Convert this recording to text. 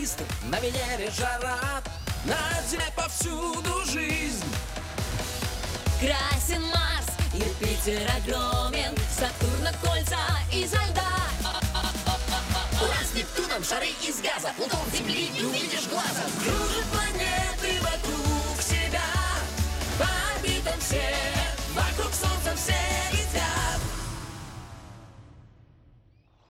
туристов на Венере жара, на Земле повсюду жизнь. Красен Марс, Юпитер огромен, Сатурна кольца изо льда. Уран с Нептуном шары из газа, Плутон Земли не увидишь глазом. Кружит